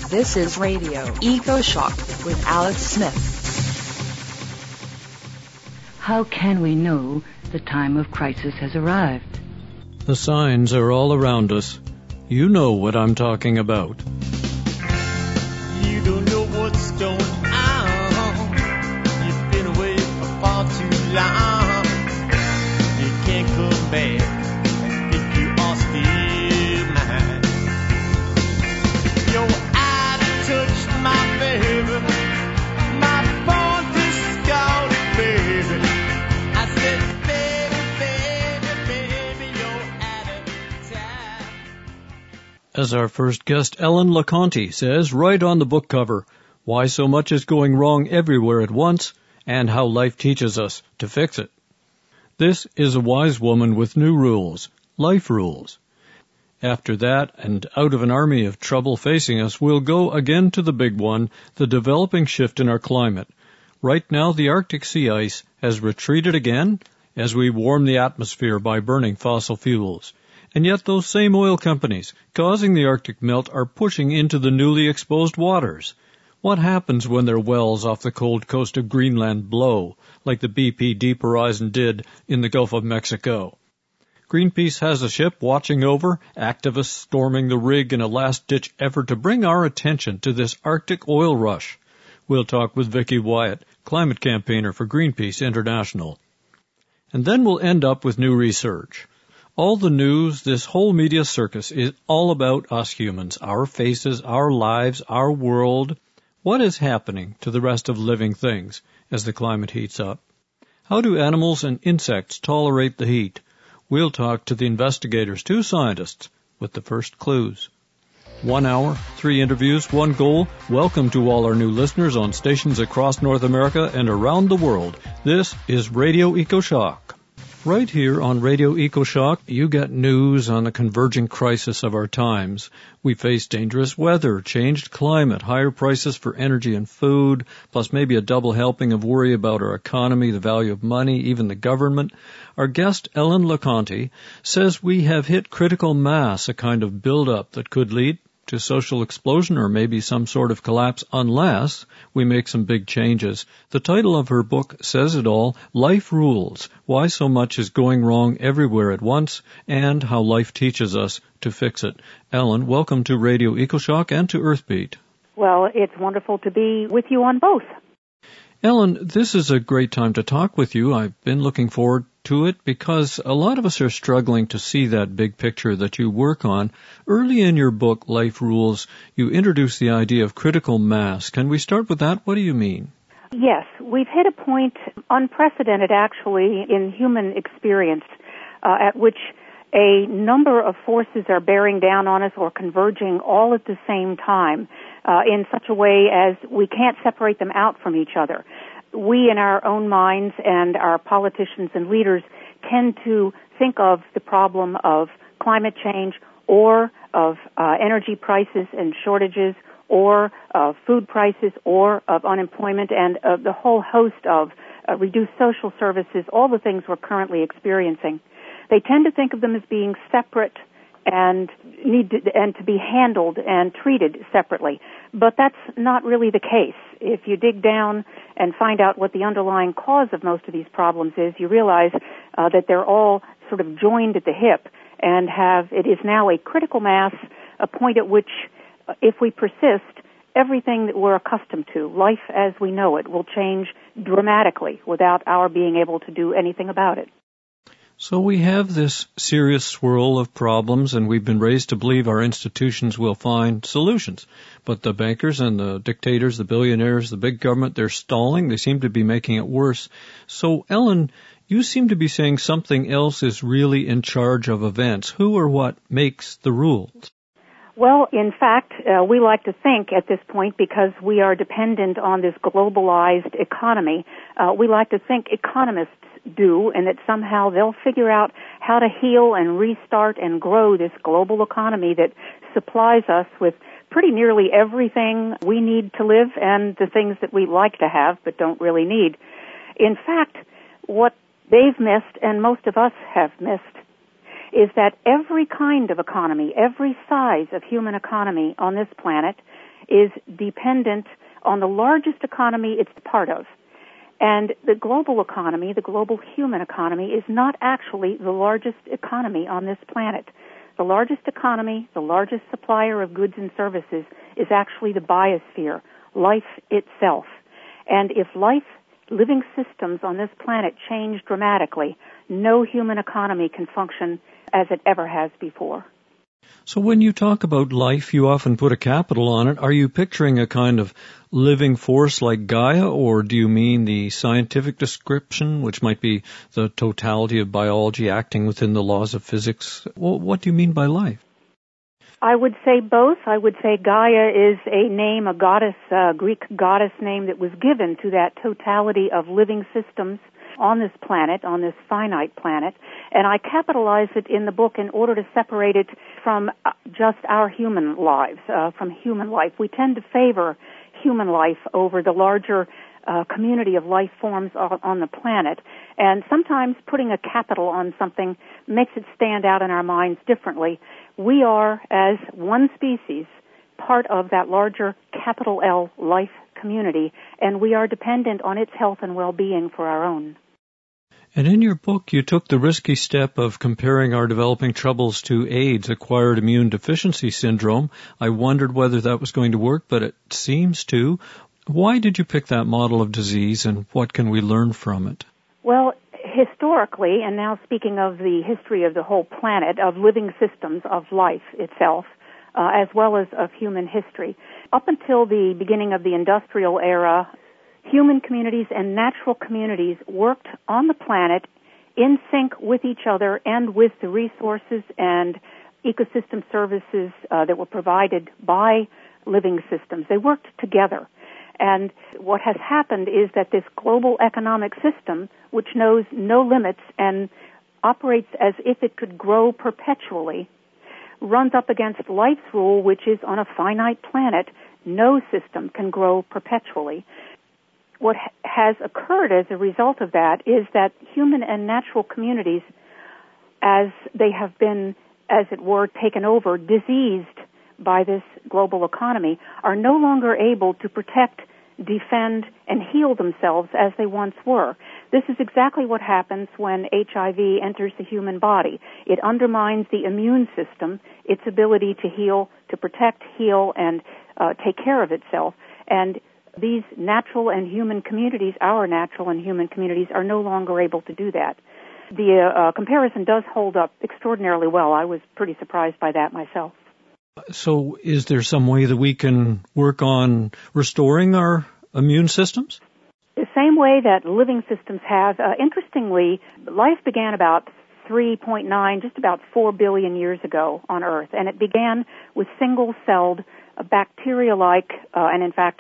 This is Radio Eco Shock with Alex Smith. How can we know the time of crisis has arrived? The signs are all around us. You know what I'm talking about. You don't know what's going on. You've been away for far too long. You can't come back if you are still mine. Your eyes touch my baby, my phone just called it, baby. I said, baby, you're out of time. As our first guest, Ellen LeConte, says right on the book cover, why so much is going wrong everywhere at once and how life teaches us to fix it. This is a wise woman with new rules, life rules. After that, and out of an army of trouble facing us, we'll go again to the big one, the developing shift in our climate. Right now, the Arctic sea ice has retreated again as we warm the atmosphere by burning fossil fuels. And yet those same oil companies causing the Arctic melt are pushing into the newly exposed waters. What happens when their wells off the cold coast of Greenland blow, like the BP Deep Horizon did in the Gulf of Mexico? Greenpeace has a ship watching over, activists storming the rig in a last-ditch effort to bring our attention to this Arctic oil rush. We'll talk with Vicki Wyatt, climate campaigner for Greenpeace International. And then we'll end up with new research. All the news, this whole media circus, is all about us humans, our faces, our lives, our world. What is happening to the rest of living things as the climate heats up? How do animals and insects tolerate the heat? We'll talk to the investigators, 2 scientists, with the first clues. 1 hour, 3 interviews, 1 goal. Welcome to all our new listeners on stations across North America and around the world. This is Radio Eco Shock. Right here on Radio Eco Shock, you get news on the converging crisis of our times. We face dangerous weather, changed climate, higher prices for energy and food, plus maybe a double helping of worry about our economy, the value of money, even the government. Our guest, Ellen LeConte, says we have hit critical mass, a kind of build-up that could lead to social explosion or maybe some sort of collapse unless we make some big changes. The title of her book says it all, Life Rules, Why So Much Is Going Wrong Everywhere at Once and How Life Teaches Us to Fix It. Ellen, welcome to Radio EcoShock and to Earthbeat. Well, it's wonderful to be with you on both. Ellen, this is a great time to talk with you. I've been looking forward to it because a lot of us are struggling to see that big picture that you work on. Early in your book, Life Rules, you introduce the idea of critical mass. Can we start with that? What do you mean? Yes, we've hit a point, unprecedented actually, in human experience, at which a number of forces are bearing down on us or converging all at the same time in such a way as we can't separate them out from each other. We in our own minds and our politicians and leaders tend to think of the problem of climate change or of energy prices and shortages or of food prices or of unemployment and the whole host of reduced social services, all the things we're currently experiencing. They tend to think of them as being separate and to be handled and treated separately. But that's not really the case. If you dig down and find out what the underlying cause of most of these problems is, you realize that they're all sort of joined at the hip and it is now a critical mass, a point at which, if we persist, everything that we're accustomed to, life as we know it, will change dramatically without our being able to do anything about it. So we have this serious swirl of problems, and we've been raised to believe our institutions will find solutions. But the bankers and the dictators, the billionaires, the big government, they're stalling. They seem to be making it worse. So, Ellen, you seem to be saying something else is really in charge of events. Who or what makes the rules? Well, in fact, we like to think at this point, because we are dependent on this globalized economy, we like to think economists do, and that somehow they'll figure out how to heal and restart and grow this global economy that supplies us with pretty nearly everything we need to live and the things that we like to have but don't really need. In fact, what they've missed, and most of us have missed, is that every kind of economy, every size of human economy on this planet is dependent on the largest economy it's part of. And the global economy, the global human economy, is not actually the largest economy on this planet. The largest economy, the largest supplier of goods and services is actually the biosphere, life itself. And if living systems on this planet change dramatically, no human economy can function as it ever has before. So when you talk about life, you often put a capital on it. Are you picturing a kind of living force like Gaia, or do you mean the scientific description, which might be the totality of biology acting within the laws of physics? Well, what do you mean by life? I would say both. I would say Gaia is a name, a goddess, a Greek goddess name that was given to that totality of living systems on this planet, on this finite planet, and I capitalize it in the book in order to separate it from just our human lives, from human life. We tend to favor human life over the larger community of life forms on the planet, and sometimes putting a capital on something makes it stand out in our minds differently. We are, as one species, part of that larger capital L life community, and we are dependent on its health and well-being for our own. And in your book, you took the risky step of comparing our developing troubles to AIDS, acquired immune deficiency syndrome. I wondered whether that was going to work, but it seems to. Why did you pick that model of disease, and what can we learn from it? Well, historically, and now speaking of the history of the whole planet, of living systems, of life itself, as well as of human history, up until the beginning of the industrial era, human communities and natural communities worked on the planet in sync with each other and with the resources and ecosystem services that were provided by living systems. They worked together. And what has happened is that this global economic system, which knows no limits and operates as if it could grow perpetually, runs up against life's rule, which is on a finite planet, no system can grow perpetually. What has occurred as a result of that is that human and natural communities, as they have been, as it were, taken over, diseased by this global economy, are no longer able to protect, defend, and heal themselves as they once were. This is exactly what happens when HIV enters the human body. It undermines the immune system, its ability to heal, to protect, heal, and take care of itself. And these natural and human communities, our natural and human communities, are no longer able to do that. The comparison does hold up extraordinarily well. I was pretty surprised by that myself. So is there some way that we can work on restoring our immune systems? The same way that living systems have. Interestingly, life began about 3.9, just about 4 billion years ago on Earth, and it began with single-celled bacteria-like, and in fact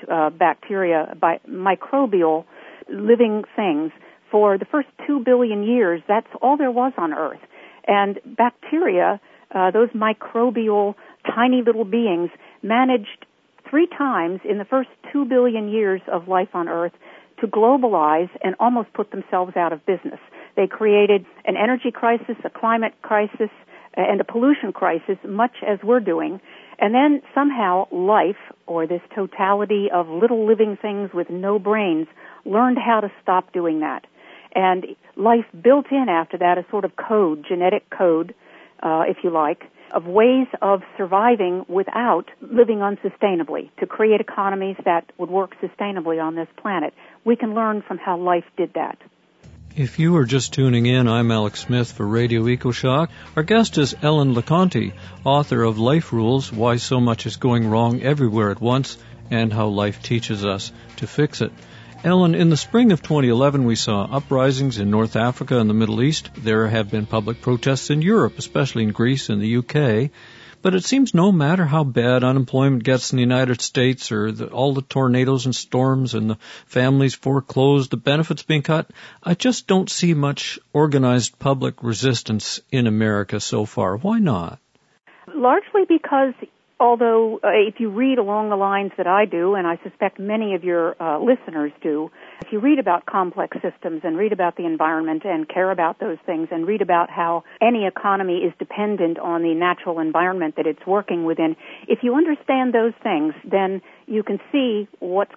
microbial living things. For the first 2 billion years, that's all there was on Earth. And bacteria, those microbial tiny little beings, managed 3 times in the first 2 billion years of life on Earth to globalize and almost put themselves out of business. They created an energy crisis, a climate crisis, and a pollution crisis, much as we're doing. And then somehow life, or this totality of little living things with no brains, learned how to stop doing that. And life built in after that a sort of code, genetic code, if you like, of ways of surviving without living unsustainably, to create economies that would work sustainably on this planet. We can learn from how life did that. If you are just tuning in, I'm Alex Smith for Radio EcoShock. Our guest is Ellen LeConte, author of Life Rules, Why So Much Is Going Wrong Everywhere at Once, and How Life Teaches Us to Fix It. Ellen, in the spring of 2011, we saw uprisings in North Africa and the Middle East. There have been public protests in Europe, especially in Greece and the UK. But it seems no matter how bad unemployment gets in the United States, or all the tornadoes and storms and the families foreclosed, the benefits being cut, I just don't see much organized public resistance in America so far. Why not? Largely because Although, if you read along the lines that I do, and I suspect many of your listeners do, if you read about complex systems and read about the environment and care about those things and read about how any economy is dependent on the natural environment that it's working within, if you understand those things, then you can see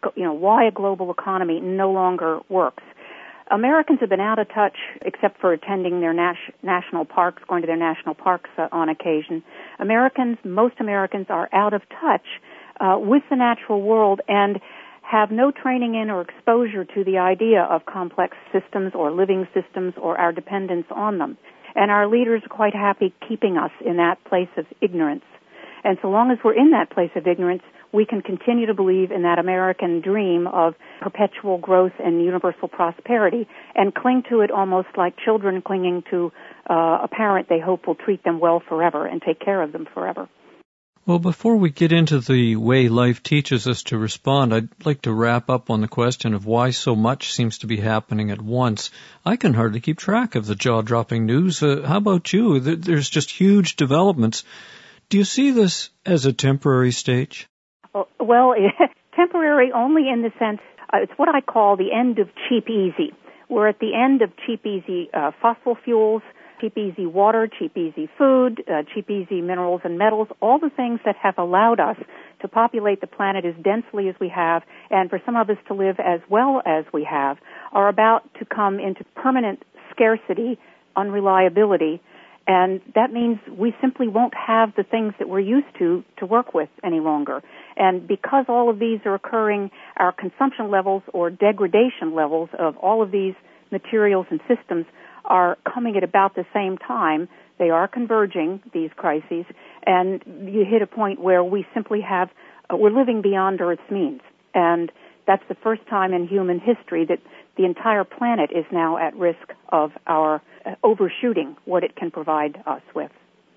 why a global economy no longer works. Americans have been out of touch, except for attending their national parks, going to their national parks on occasion. Most Americans are out of touch with the natural world and have no training in or exposure to the idea of complex systems or living systems or our dependence on them. And our leaders are quite happy keeping us in that place of ignorance. And so long as we're in that place of ignorance, we can continue to believe in that American dream of perpetual growth and universal prosperity and cling to it almost like children clinging to a parent they hope will treat them well forever and take care of them forever. Well, before we get into the way life teaches us to respond, I'd like to wrap up on the question of why so much seems to be happening at once. I can hardly keep track of the jaw-dropping news. How about you? There's just huge developments. Do you see this as a temporary stage? Well, temporary only in the sense, it's what I call the end of cheap easy. We're at the end of cheap easy fossil fuels, cheap easy water, cheap easy food, cheap easy minerals and metals, all the things that have allowed us to populate the planet as densely as we have, and for some of us to live as well as we have, are about to come into permanent scarcity, unreliability, and that means we simply won't have the things that we're used to work with any longer. And because all of these are occurring, our consumption levels or degradation levels of all of these materials and systems are coming at about the same time. They are converging, these crises, and you hit a point where we simply we're living beyond Earth's means. And that's the first time in human history that the entire planet is now at risk of our overshooting what it can provide us with.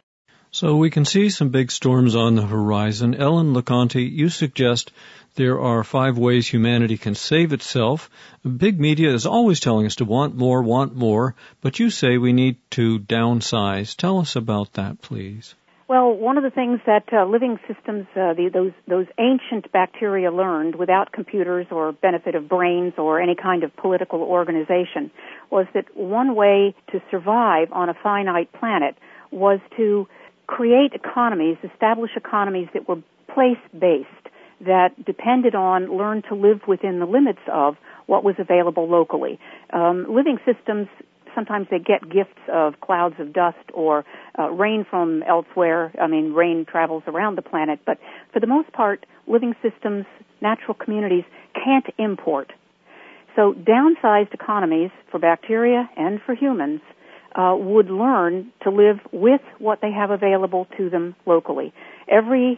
So we can see some big storms on the horizon. Ellen LeConte, you suggest there are 5 ways humanity can save itself. Big media is always telling us to want more, but you say we need to downsize. Tell us about that, please. Well, one of the things that living systems, those ancient bacteria learned without computers or benefit of brains or any kind of political organization was that one way to survive on a finite planet was to create economies, establish economies that were place-based, that depended on, learn to live within the limits of what was available locally. Living systems, sometimes they get gifts of clouds of dust or rain from elsewhere. I mean, rain travels around the planet, but for the most part, living systems, natural communities can't import. So downsized economies for bacteria and for humans would learn to live with what they have available to them locally. Every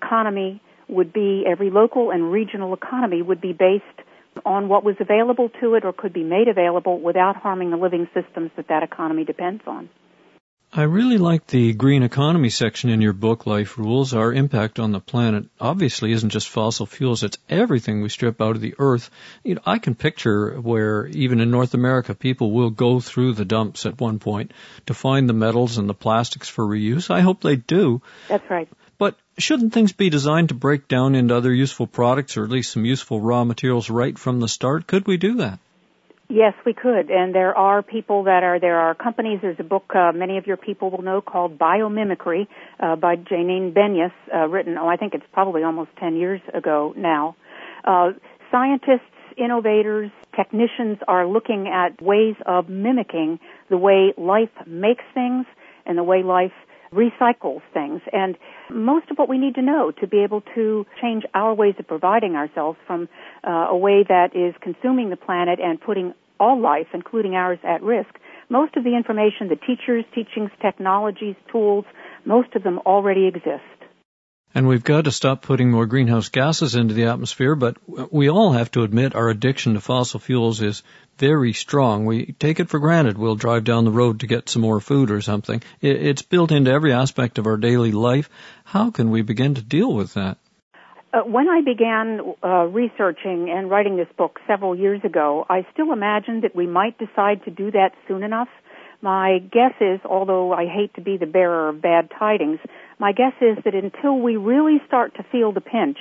local and regional economy would be based on what was available to it or could be made available without harming the living systems that economy depends on. I really like the green economy section in your book, Life Rules. Our impact on the planet obviously isn't just fossil fuels, it's everything we strip out of the earth. I can picture where even in North America people will go through the dumps at one point to find the metals and the plastics for reuse. I hope they do. That's right. But shouldn't things be designed to break down into other useful products or at least some useful raw materials right from the start? Could we do that? Yes, we could, and there are companies, there's a book many of your people will know called Biomimicry by Janine Benyus, written, I think it's probably almost 10 years ago now. Scientists, innovators, technicians are looking at ways of mimicking the way life makes things and the way life recycles things. And most of what we need to know to be able to change our ways of providing ourselves from a way that is consuming the planet and putting all life, including ours, at risk. Most of the information, the teachings, technologies, tools, most of them already exist. And we've got to stop putting more greenhouse gases into the atmosphere, but we all have to admit our addiction to fossil fuels is very strong. We take it for granted. We'll drive down the road to get some more food or something. It's built into every aspect of our daily life. How can we begin to deal with that? When I began researching and writing this book several years ago, I still imagined that we might decide to do that soon enough. My guess is, although I hate to be the bearer of bad tidings, my guess is that until we really start to feel the pinch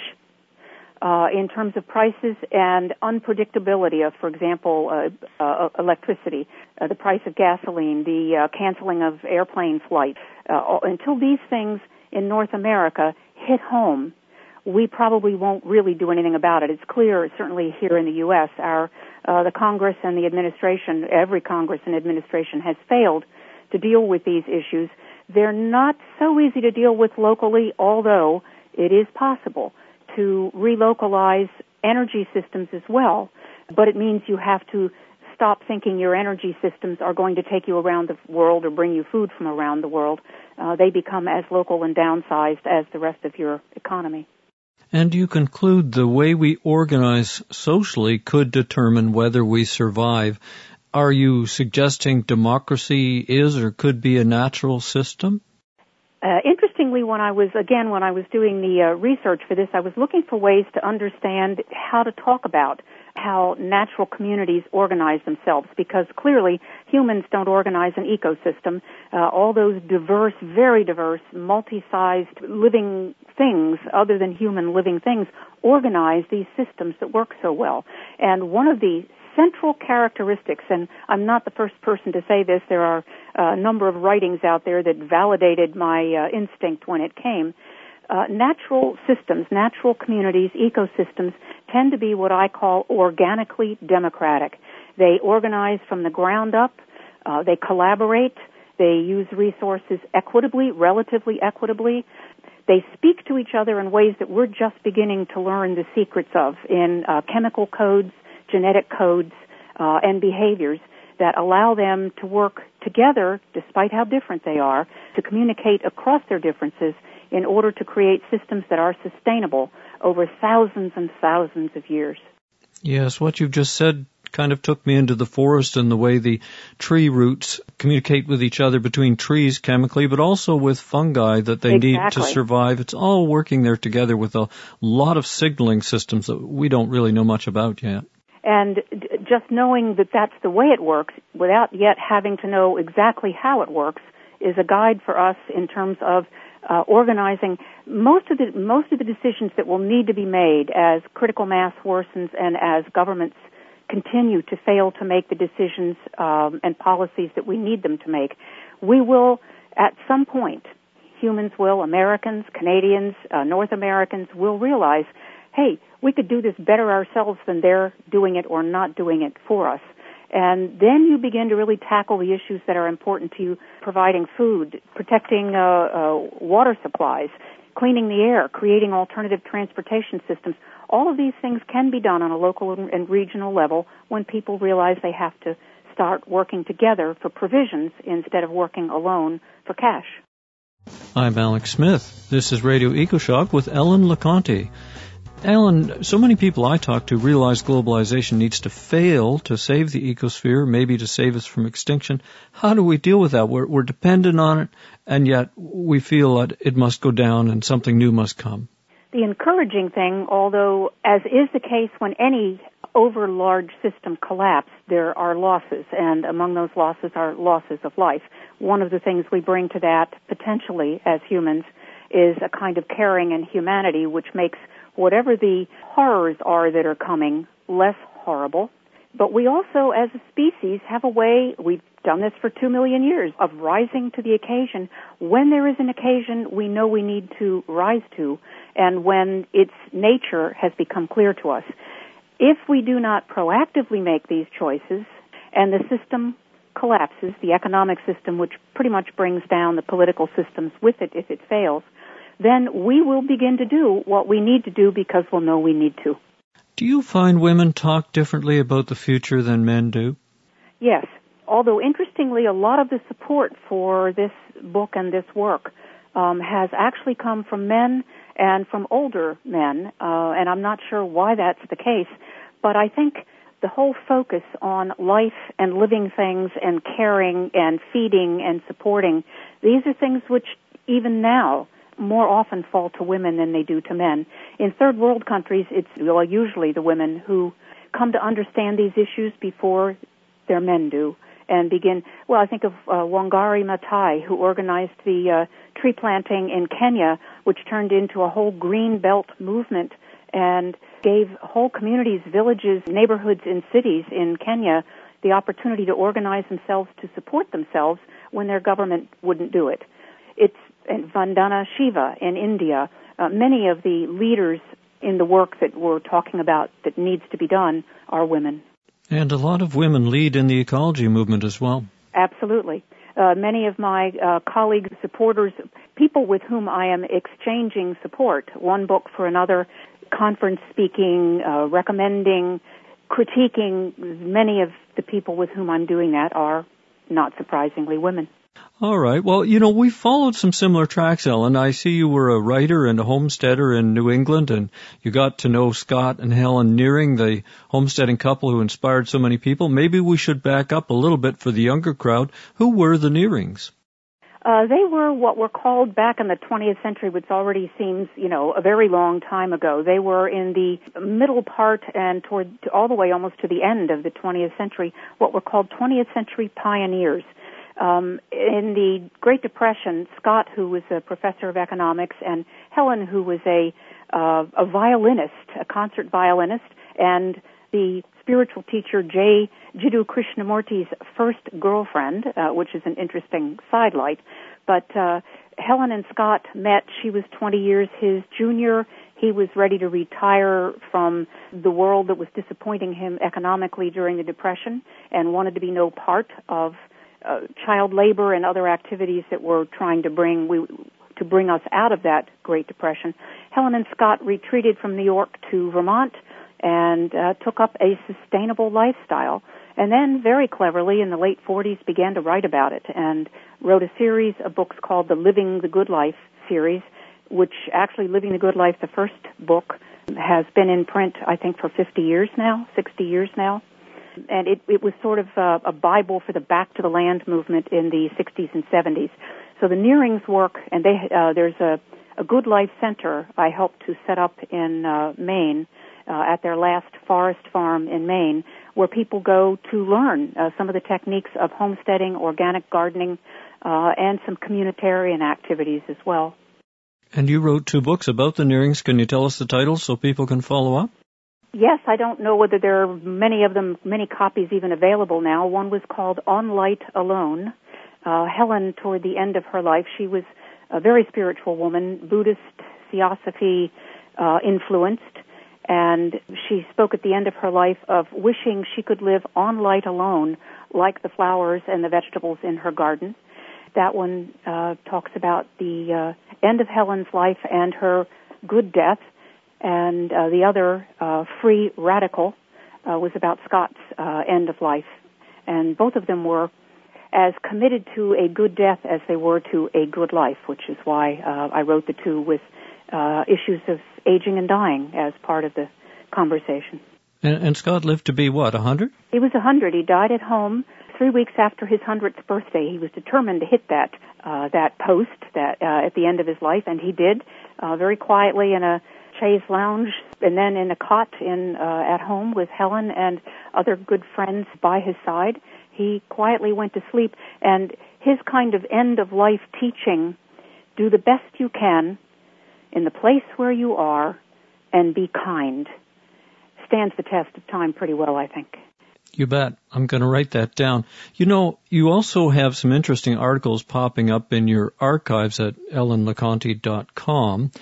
in terms of prices and unpredictability of, for example, electricity, the price of gasoline, the canceling of airplane flights, until these things in North America hit home, we probably won't really do anything about it. It's clear, certainly here in the U.S., the Congress and the administration, every Congress and administration has failed to deal with these issues. They're not so easy to deal with locally, although it is possible to relocalize energy systems as well. But it means you have to stop thinking your energy systems are going to take you around the world or bring you food from around the world. They become as local and downsized as the rest of your economy. And you conclude the way we organize socially could determine whether we survive. Are you suggesting democracy is or could be a natural system? Interestingly, when I was doing the research for this, I was looking for ways to understand how to talk about how natural communities organize themselves, because clearly humans don't organize an ecosystem. All those diverse, very diverse, multi-sized living things, other than human living things, organize these systems that work so well. And one of the central characteristics, and I'm not the first person to say this, there are a number of writings out there that validated my instinct when it came. Natural systems, natural communities, ecosystems tend to be what I call organically democratic. They organize from the ground up, they collaborate, they use resources equitably, relatively equitably. They speak to each other in ways that we're just beginning to learn the secrets of in chemical codes, genetic codes, and behaviors that allow them to work together, despite how different they are, to communicate across their differences in order to create systems that are sustainable over thousands and thousands of years. Yes, what you've just said kind of took me into the forest and the way the tree roots communicate with each other between trees chemically, but also with fungi that they need to survive. It's all working there together with a lot of signaling systems that we don't really know much about yet. And just knowing that that's the way it works, without yet having to know exactly how it works, is a guide for us in terms of organizing most of the decisions that will need to be made as critical mass worsens and as governments continue to fail to make the decisions and policies that we need them to make. We will, at some point, humans will, Americans, Canadians, North Americans will realize, hey, we could do this better ourselves than they're doing it or not doing it for us. And then you begin to really tackle the issues that are important to you, providing food, protecting water supplies, cleaning the air, creating alternative transportation systems. All of these things can be done on a local and regional level when people realize they have to start working together for provisions instead of working alone for cash. I'm Alex Smith. This is Radio EcoShock with Ellen LeConte. Ellen, so many people I talk to realize globalization needs to fail to save the ecosphere, maybe to save us from extinction. How do we deal with that? We're dependent on it, and yet we feel that it must go down and something new must come. The encouraging thing, although as is the case when any over-large system collapses, there are losses, and among those losses are losses of life. One of the things we bring to that, potentially, as humans, is a kind of caring and humanity which makes whatever the horrors are that are coming less horrible. But we also, as a species, have a way, we've done this for 2 million years, of rising to the occasion. When there is an occasion we know we need to rise to, and when its nature has become clear to us. If we do not proactively make these choices, and the system collapses, the economic system, which pretty much brings down the political systems with it if it fails, then we will begin to do what we need to do because we'll know we need to. Do you find women talk differently about the future than men do? Yes. Although, interestingly, a lot of the support for this book and this work has actually come from men and from older men, and I'm not sure why that's the case, but I think the whole focus on life and living things and caring and feeding and supporting, these are things which even now more often fall to women than they do to men. In third world countries, it's usually the women who come to understand these issues before their men do. and begin, well, I think of Wangari Maathai, who organized the tree planting in Kenya, which turned into a whole green belt movement and gave whole communities, villages, neighborhoods in cities in Kenya the opportunity to organize themselves to support themselves when their government wouldn't do it. It's Vandana Shiva in India. Many of the leaders in the work that we're talking about that needs to be done are women. And a lot of women lead in the ecology movement as well. Absolutely. Many of my colleagues, supporters, people with whom I am exchanging support, one book for another, conference speaking, recommending, critiquing, many of the people with whom I'm doing that are, not surprisingly, women. All right. Well, we followed some similar tracks, Ellen. I see you were a writer and a homesteader in New England, and you got to know Scott and Helen Nearing, the homesteading couple who inspired so many people. Maybe we should back up a little bit for the younger crowd. Who were the Nearings? They were what were called back in the 20th century, which already seems, a very long time ago. They were in the middle part and all the way almost to the end of the 20th century, what were called 20th century pioneers. In the Great Depression, Scott, who was a professor of economics, and Helen, who was a violinist, a concert violinist, and the spiritual teacher Jiddu Krishnamurti's first girlfriend, which is an interesting sidelight. But Helen and Scott met. She was 20 years his junior. He was ready to retire from the world that was disappointing him economically during the Depression and wanted to be no part of child labor and other activities that were trying to bring us out of that Great Depression. Helen and Scott retreated from New York to Vermont and took up a sustainable lifestyle. And then, very cleverly, in the late 40s, began to write about it and wrote a series of books called the Living the Good Life series, which actually, Living the Good Life, the first book, has been in print, I think, for 50 years now, 60 years now. And it was sort of a Bible for the Back to the Land movement in the 60s and 70s. So the Nearings work, and there's a Good Life Center I helped to set up in Maine, at their last forest farm in Maine, where people go to learn some of the techniques of homesteading, organic gardening, and some communitarian activities as well. And you wrote 2 books about the Nearings. Can you tell us the titles so people can follow up? Yes, I don't know whether there are many copies even available now. One was called On Light Alone. Helen, toward the end of her life, she was a very spiritual woman, Buddhist theosophy influenced, and she spoke at the end of her life of wishing she could live on light alone, like the flowers and the vegetables in her garden. That one talks about the end of Helen's life and her good death. And the other, Free Radical, was about Scott's end of life. And both of them were as committed to a good death as they were to a good life, which is why I wrote the 2 with issues of aging and dying as part of the conversation. And Scott lived to be, 100? He was 100. He died at home 3 weeks after his 100th birthday. He was determined to hit that post at the end of his life, and he did, very quietly in a chaise lounge, and then in a cot at home with Helen and other good friends by his side. He quietly went to sleep, and his kind of end-of-life teaching, do the best you can in the place where you are and be kind, stands the test of time pretty well, I think. You bet. I'm going to write that down. You also have some interesting articles popping up in your archives at ellenleconte.com.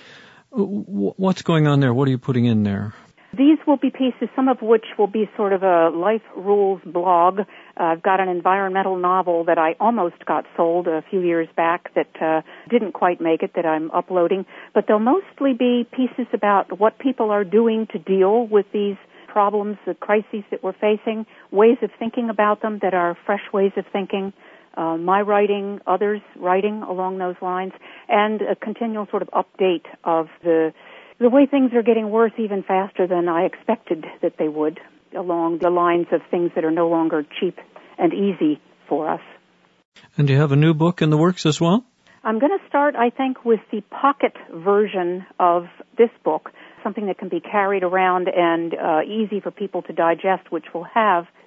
What's going on there? What are you putting in there? These will be pieces, some of which will be sort of a life rules blog. I've got an environmental novel that I almost got sold a few years back that didn't quite make it, that I'm uploading. But they'll mostly be pieces about what people are doing to deal with these problems, the crises that we're facing, ways of thinking about them that are fresh ways of thinking. My writing, others' writing along those lines, and a continual sort of update of the way things are getting worse even faster than I expected that they would, along the lines of things that are no longer cheap and easy for us. And do you have a new book in the works as well? I'm going to start, I think, with the pocket version of this book, something that can be carried around and easy for people to digest, which will have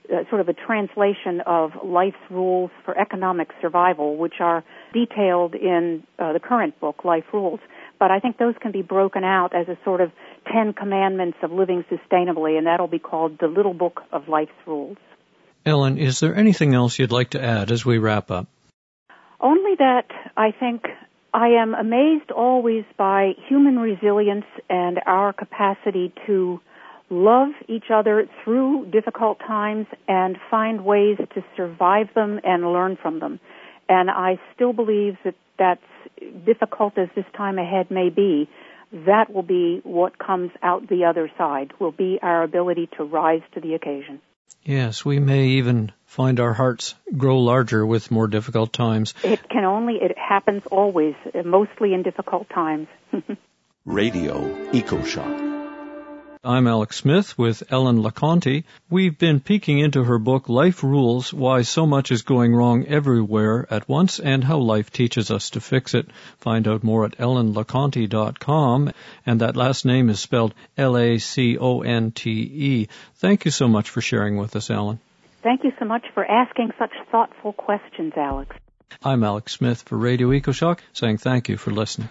sort of a translation of life's rules for economic survival, which are detailed in the current book, Life Rules. But I think those can be broken out as a sort of 10 commandments of living sustainably, and that'll be called the Little Book of Life's Rules. Ellen, is there anything else you'd like to add as we wrap up? Only that I think I am amazed always by human resilience and our capacity to love each other through difficult times and find ways to survive them and learn from them. And I still believe that that's difficult as this time ahead may be. That will be what comes out the other side, will be our ability to rise to the occasion. Yes, we may even find our hearts grow larger with more difficult times. It happens always, mostly in difficult times. Radio EcoShock. I'm Alex Smith with Ellen LeConte. We've been peeking into her book, Life Rules, Why So Much Is Going Wrong Everywhere at Once and How Life Teaches Us to Fix It. Find out more at ellenleconte.com, and that last name is spelled Laconte. Thank you so much for sharing with us, Ellen. Thank you so much for asking such thoughtful questions, Alex. I'm Alex Smith for Radio EcoShock, saying thank you for listening.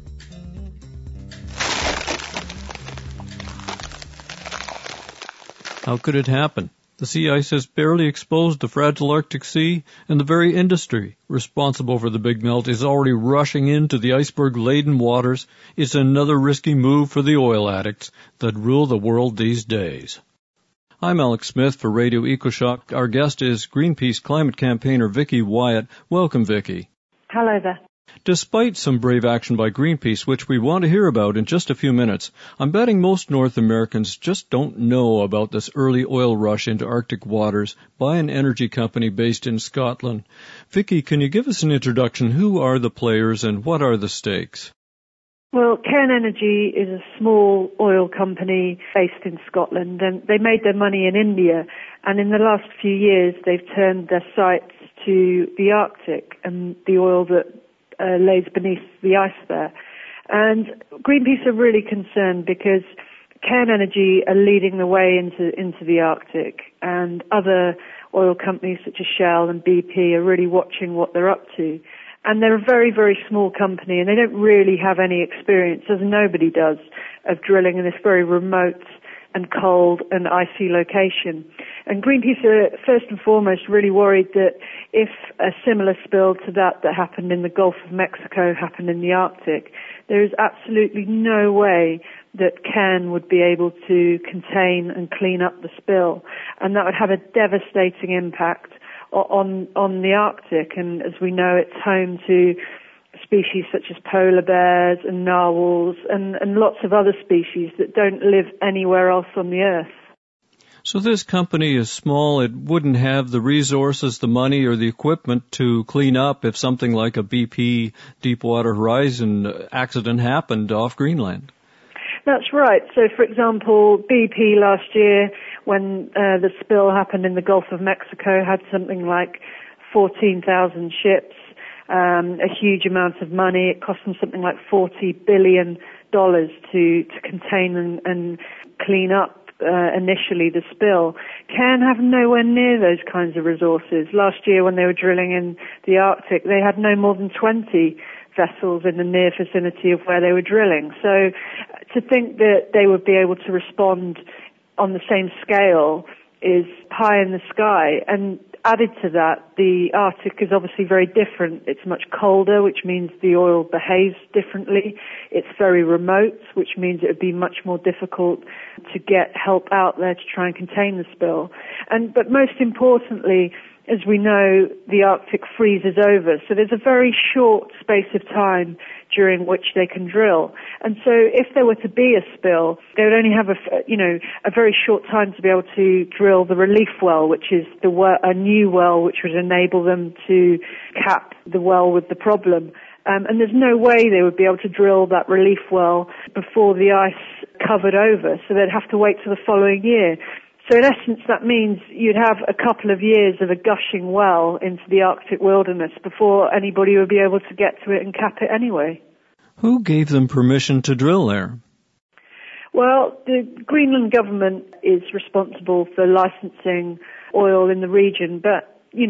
How could it happen? The sea ice has barely exposed the fragile Arctic Sea, and the very industry responsible for the big melt is already rushing into the iceberg-laden waters. It's another risky move for the oil addicts that rule the world these days. I'm Alex Smith for Radio EcoShock. Our guest is Greenpeace climate campaigner Vicki Wyatt. Welcome, Vicki. Hello there. Despite some brave action by Greenpeace, which we want to hear about in just a few minutes, I'm betting most North Americans just don't know about this early oil rush into Arctic waters by an energy company based in Scotland. Vicki, can you give us an introduction? Who are the players and what are the stakes? Well, Cairn Energy is a small oil company based in Scotland, and they made their money in India. And in the last few years, they've turned their sights to the Arctic and the oil that lays beneath the ice there. And Greenpeace are really concerned because Cairn Energy are leading the way into the Arctic, and other oil companies such as Shell and BP are really watching what they're up to. And they're a very, very small company, and they don't really have any experience, as nobody does, of drilling in this very remote and cold and icy location. And Greenpeace are, first and foremost, really worried that if a similar spill to that happened in the Gulf of Mexico happened in the Arctic, there is absolutely no way that Cairn would be able to contain and clean up the spill. And that would have a devastating impact on the Arctic. And as we know, it's home to species such as polar bears and narwhals and lots of other species that don't live anywhere else on the Earth. So this company is small. It wouldn't have the resources, the money, or the equipment to clean up if something like a BP Deepwater Horizon accident happened off Greenland. That's right. So, for example, BP last year, when the spill happened in the Gulf of Mexico, had something like 14,000 ships, a huge amount of money. It cost them something like $40 billion to contain and clean up initially the spill. Cairn have nowhere near those kinds of resources. Last year when they were drilling in the Arctic, they had no more than 20 vessels in the near vicinity of where they were drilling. So to think that they would be able to respond on the same scale is pie in the sky. And added to that, the Arctic is obviously very different. It's much colder, which means the oil behaves differently. It's very remote, which means it would be much more difficult to get help out there to try and contain the spill. But most importantly, as we know, the Arctic freezes over. So there's a very short space of time during which they can drill. And so if there were to be a spill, they would only have a very short time to be able to drill the relief well, which is a new well which would enable them to cap the well with the problem. And there's no way they would be able to drill that relief well before the ice covered over. So they'd have to wait till the following year. So in essence, that means you'd have a couple of years of a gushing well into the Arctic wilderness before anybody would be able to get to it and cap it anyway. Who gave them permission to drill there? Well, the Greenland government is responsible for licensing oil in the region, but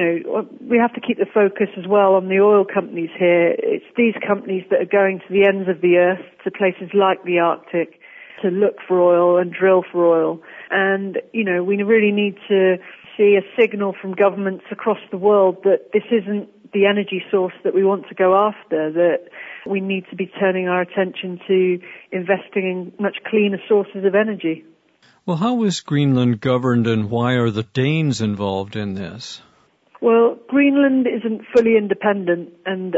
we have to keep the focus as well on the oil companies here. It's these companies that are going to the ends of the earth, to places like the Arctic, to look for oil and drill for oil. And, we really need to see a signal from governments across the world that this isn't the energy source that we want to go after, that we need to be turning our attention to investing in much cleaner sources of energy. Well, how is Greenland governed, and why are the Danes involved in this? Well, Greenland isn't fully independent, and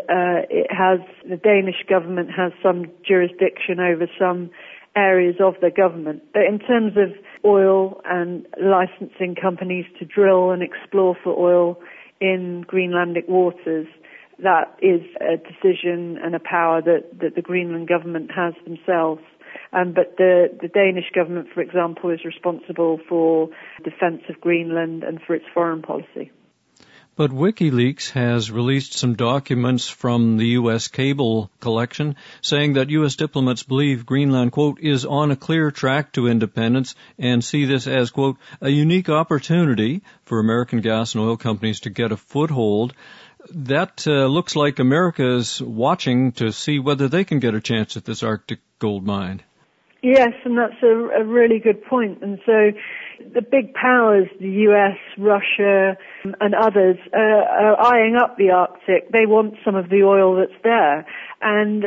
the Danish government has some jurisdiction over some areas of their government. But in terms of oil and licensing companies to drill and explore for oil in Greenlandic waters, that is a decision and a power that the Greenland government has themselves. But the Danish government, for example, is responsible for defense of Greenland and for its foreign policy. But WikiLeaks has released some documents from the U.S. cable collection saying that U.S. diplomats believe Greenland, quote, is on a clear track to independence and see this as, quote, a unique opportunity for American gas and oil companies to get a foothold. That looks like America is watching to see whether they can get a chance at this Arctic gold mine. Yes, and that's a really good point. And so the big powers, the US, Russia, and others, are eyeing up the Arctic. They want some of the oil that's there. And,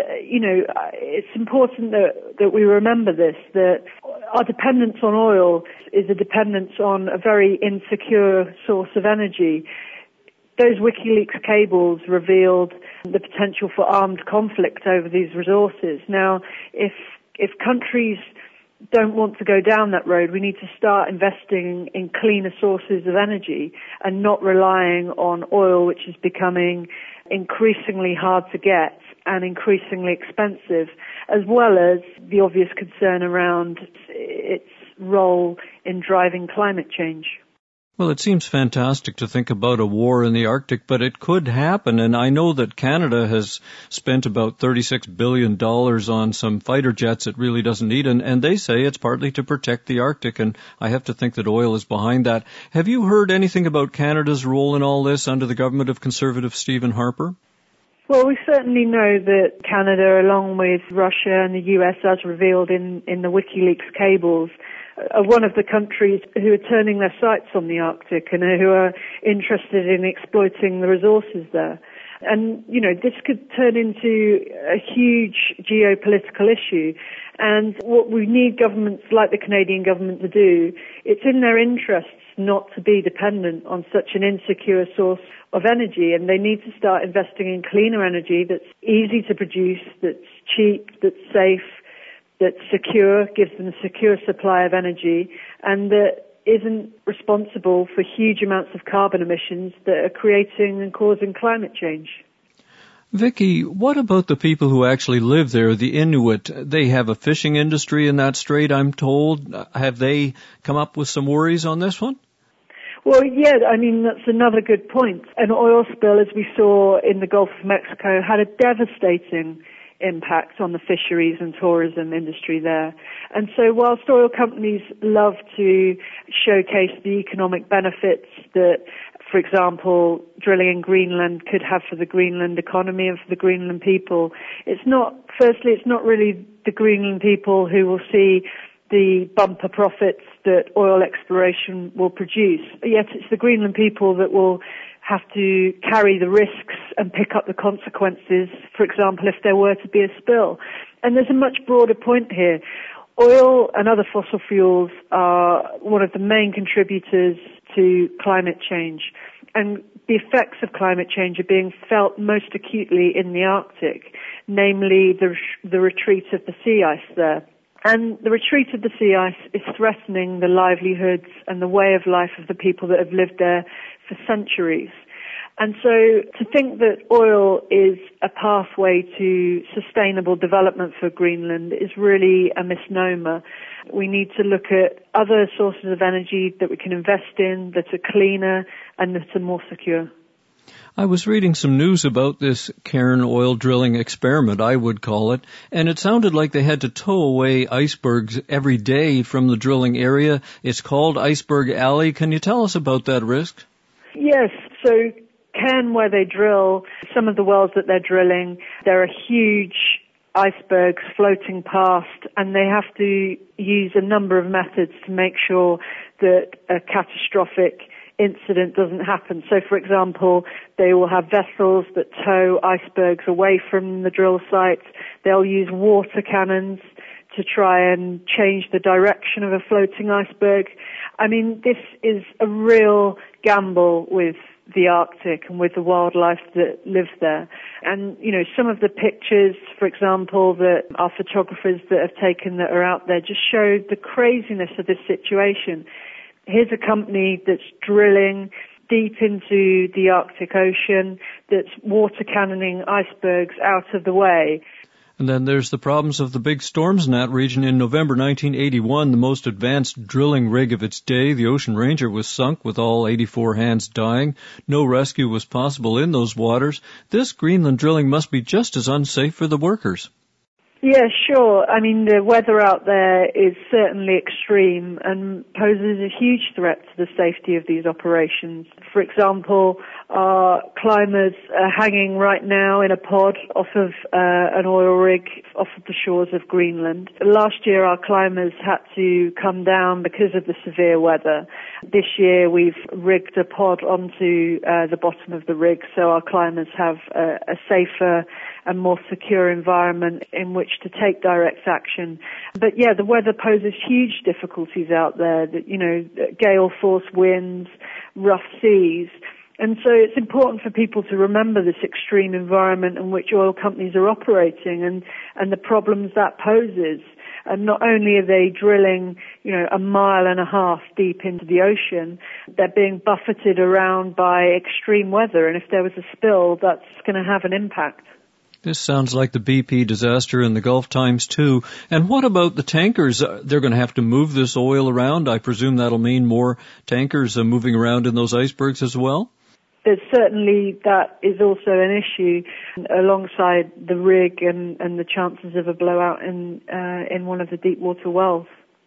it's important that we remember this, that our dependence on oil is a dependence on a very insecure source of energy. Those WikiLeaks cables revealed the potential for armed conflict over these resources. Now, if countries don't want to go down that road, we need to start investing in cleaner sources of energy and not relying on oil, which is becoming increasingly hard to get and increasingly expensive, as well as the obvious concern around its role in driving climate change. Well, it seems fantastic to think about a war in the Arctic, but it could happen. And I know that Canada has spent about $36 billion on some fighter jets it really doesn't need. And they say it's partly to protect the Arctic. And I have to think that oil is behind that. Have you heard anything about Canada's role in all this under the government of Conservative Stephen Harper? Well, we certainly know that Canada, along with Russia and the US, as revealed in the WikiLeaks cables, are one of the countries who are turning their sights on the Arctic and who are interested in exploiting the resources there. And, this could turn into a huge geopolitical issue. And what we need governments like the Canadian government to do, it's in their interests not to be dependent on such an insecure source of energy. And they need to start investing in cleaner energy that's easy to produce, that's cheap, that's safe, that's secure, gives them a secure supply of energy, and that isn't responsible for huge amounts of carbon emissions that are creating and causing climate change. Vicky, what about the people who actually live there, the Inuit? They have a fishing industry in that strait, I'm told. Have they come up with some worries on this one? Well, yeah, that's another good point. An oil spill, as we saw in the Gulf of Mexico, had a devastating impact on the fisheries and tourism industry there. And so whilst oil companies love to showcase the economic benefits that, for example, drilling in Greenland could have for the Greenland economy and for the Greenland people, it's not really the Greenland people who will see the bumper profits that oil exploration will produce. Yet it's the Greenland people that will have to carry the risks and pick up the consequences, for example, if there were to be a spill. And there's a much broader point here. Oil and other fossil fuels are one of the main contributors to climate change. And the effects of climate change are being felt most acutely in the Arctic, namely the retreat of the sea ice there. And the retreat of the sea ice is threatening the livelihoods and the way of life of the people that have lived there for centuries. And so to think that oil is a pathway to sustainable development for Greenland is really a misnomer. We need to look at other sources of energy that we can invest in that are cleaner and that are more secure. I was reading some news about this cairn oil drilling experiment, I would call it, and it sounded like they had to tow away icebergs every day from the drilling area. It's called Iceberg Alley. Can you tell us about that risk? Yes, so cairn where they drill, some of the wells that they're drilling, there are huge icebergs floating past, and they have to use a number of methods to make sure that a catastrophic incident doesn't happen. So, for example, they will have vessels that tow icebergs away from the drill site. They'll use water cannons to try and change the direction of a floating iceberg. I mean, this is a real gamble with the Arctic and with the wildlife that lives there. And, you know, some of the pictures, for example, that our photographers that have taken that are out there just show the craziness of this situation. Here's a company that's drilling deep into the Arctic Ocean, that's water cannoning icebergs out of the way. And then there's the problems of the big storms in that region. In November 1981, the most advanced drilling rig of its day, the Ocean Ranger, was sunk with all 84 hands dying. No rescue was possible in those waters. This Greenland drilling must be just as unsafe for the workers. Yeah, sure. I mean, the weather out there is certainly extreme and poses a huge threat to the safety of these operations. For example, our climbers are hanging right now in a pod off of an oil rig off of the shores of Greenland. Last year, our climbers had to come down because of the severe weather. This year, we've rigged a pod onto the bottom of the rig, so our climbers have a safer and more secure environment in which to take direct action. But yeah, the weather poses huge difficulties out there, gale force winds, rough seas. And so it's important for people to remember this extreme environment in which oil companies are operating and the problems that poses. And not only are they drilling, a mile and a half deep into the ocean, they're being buffeted around by extreme weather. And if there was a spill, that's going to have an impact. This sounds like the BP disaster in the Gulf times two. And what about the tankers? They're going to have to move this oil around. I presume that'll mean more tankers moving around in those icebergs as well? There's certainly that is also an issue alongside the rig and the chances of a blowout in one of the deep water wells.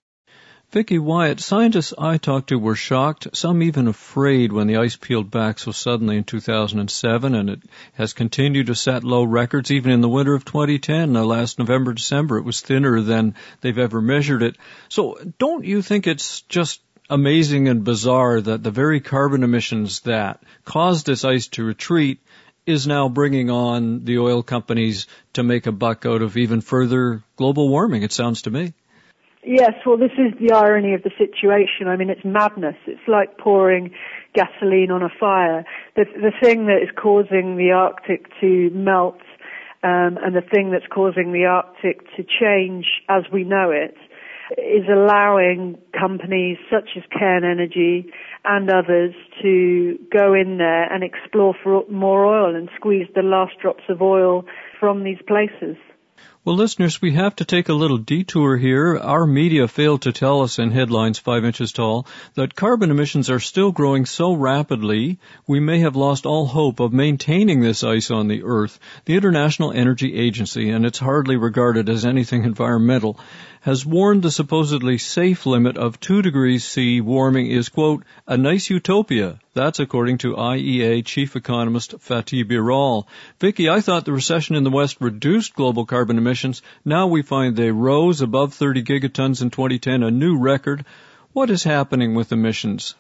Vicki Wyatt, scientists I talked to were shocked, some even afraid when the ice peeled back so suddenly in 2007, and it has continued to set low records even in the winter of 2010. Last November, December, it was thinner than they've ever measured it. So don't you think it's just amazing and bizarre that the very carbon emissions that caused this ice to retreat is now bringing on the oil companies to make a buck out of even further global warming, it sounds to me? Yes, well, this is the irony of the situation. I mean, it's madness. It's like pouring gasoline on a fire. The thing that is causing the Arctic to melt and the thing that's causing the Arctic to change as we know it is allowing companies such as Cairn Energy and others to go in there and explore for more oil and squeeze the last drops of oil from these places. Well, listeners, we have to take a little detour here. Our media failed to tell us in headlines 5 inches tall that carbon emissions are still growing so rapidly we may have lost all hope of maintaining this ice on the Earth. The International Energy Agency, and it's hardly regarded as anything environmental, has warned the supposedly safe limit of 2 degrees C warming is, quote, a nice utopia. That's according to IEA chief economist Fatih Birol. Vicki, I thought the recession in the West reduced global carbon emissions. Now we find they rose above 30 gigatons in 2010, a new record. What is happening with emissions?